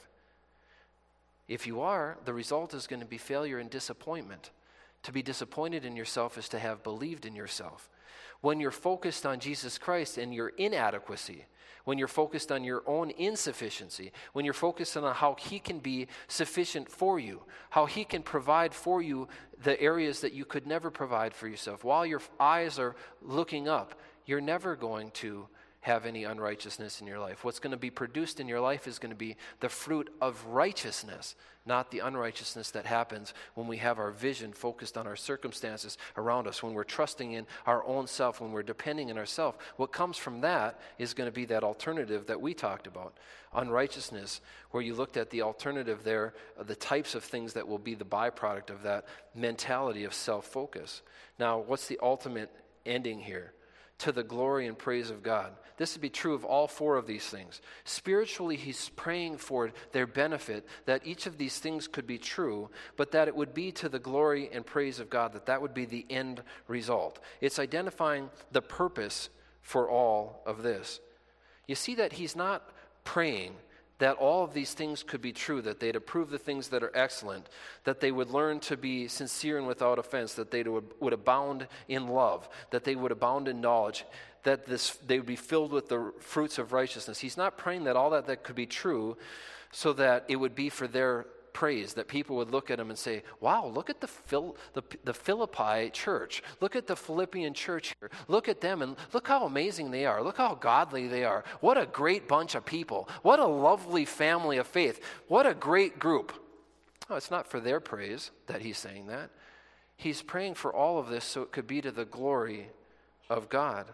If you are, the result is going to be failure and disappointment. To be disappointed in yourself is to have believed in yourself. When you're focused on Jesus Christ and your inadequacy, when you're focused on your own insufficiency, when you're focused on how He can be sufficient for you, how He can provide for you the areas that you could never provide for yourself, while your eyes are looking up, you're never going to have any unrighteousness in your life. What's going to be produced in your life is going to be the fruit of righteousness, not the unrighteousness that happens when we have our vision focused on our circumstances around us, when we're trusting in our own self, when we're depending on ourselves. What comes from that is going to be that alternative that we talked about, unrighteousness, where you looked at the alternative there, the types of things that will be the byproduct of that mentality of self-focus. Now, what's the ultimate ending here? To the glory and praise of God. This would be true of all four of these things. Spiritually, He's praying for their benefit, that each of these things could be true, but that it would be to the glory and praise of God, that that would be the end result. It's identifying the purpose for all of this. You see that He's not praying that all of these things could be true, that they'd approve the things that are excellent, that they would learn to be sincere and without offense, that they would, would abound in love, that they would abound in knowledge, that this they would be filled with the fruits of righteousness. He's not praying that all that, that could be true so that it would be for their praise, that people would look at him and say, wow, look at the, Phil, the, the Philippi church. Look at the Philippian church here. Look at them and look how amazing they are. Look how godly they are. What a great bunch of people. What a lovely family of faith. What a great group. Oh, it's not for their praise that he's saying that. He's praying for all of this so it could be to the glory of God.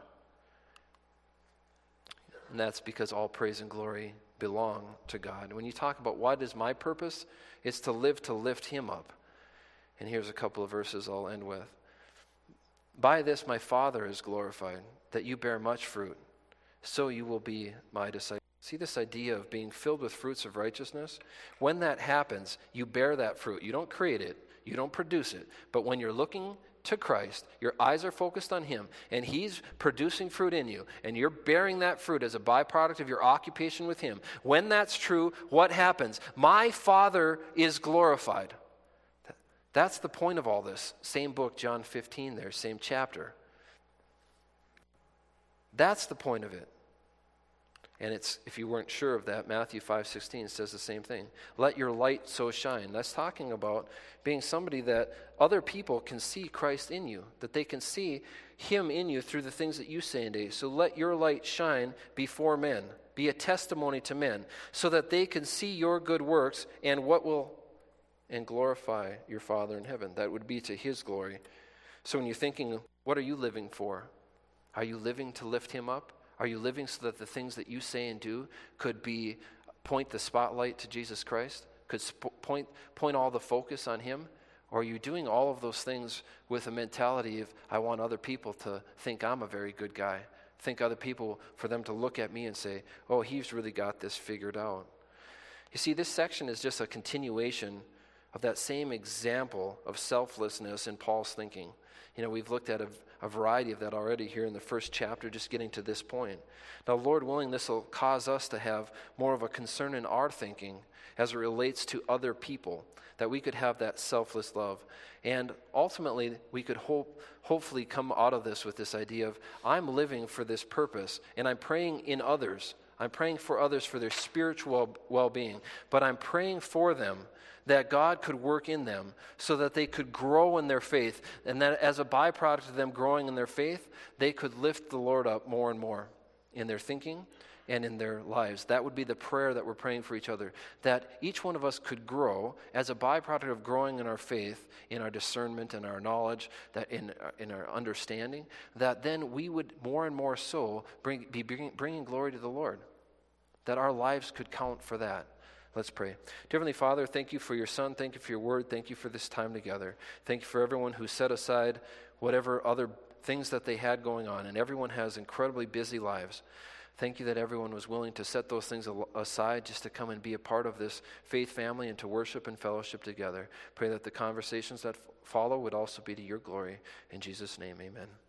And that's because all praise and glory belong to God. When you talk about what is my purpose, it's to live to lift Him up. And here's a couple of verses I'll end with. By this my Father is glorified, that you bear much fruit, so you will be my disciples. See this idea of being filled with fruits of righteousness? When that happens, you bear that fruit. You don't create it, you don't produce it, but when you're looking to Christ, your eyes are focused on him, and he's producing fruit in you, and you're bearing that fruit as a byproduct of your occupation with him. When that's true, what happens? My Father is glorified. That's the point of all this. Same book, John fifteen there, same chapter. That's the point of it. And it's, if you weren't sure of that, Matthew five sixteen says the same thing. Let your light so shine. That's talking about being somebody that other people can see Christ in you, that they can see him in you through the things that you say and do. So let your light shine before men, be a testimony to men, so that they can see your good works and what will, and glorify your Father in heaven. That would be to his glory. So when you're thinking, what are you living for? Are you living to lift him up? Are you living so that the things that you say and do could be point the spotlight to Jesus Christ? Could sp- point point all the focus on him? Or are you doing all of those things with a mentality of, I want other people to think I'm a very good guy. Think other people, for them to look at me and say, oh, he's really got this figured out. You see, this section is just a continuation of that same example of selflessness in Paul's thinking. You know, we've looked at a, a variety of that already here in the first chapter, just getting to this point. Now, Lord willing, this will cause us to have more of a concern in our thinking as it relates to other people, that we could have that selfless love. And ultimately, we could hope, hopefully come out of this with this idea of, I'm living for this purpose, and I'm praying in others. I'm praying for others for their spiritual well-being, but I'm praying for them that God could work in them so that they could grow in their faith, and that as a byproduct of them growing in their faith, they could lift the Lord up more and more in their thinking and in their lives. That would be the prayer that we're praying for each other, that each one of us could grow as a byproduct of growing in our faith, in our discernment and our knowledge, that in, in our understanding, that then we would more and more so bring, be bringing, bringing glory to the Lord, that our lives could count for that. Let's pray. Dear Heavenly Father, thank you for your Son. Thank you for your word. Thank you for this time together. Thank you for everyone who set aside whatever other things that they had going on. And everyone has incredibly busy lives. Thank you that everyone was willing to set those things aside just to come and be a part of this faith family and to worship and fellowship together. Pray that the conversations that follow would also be to your glory. In Jesus' name, amen.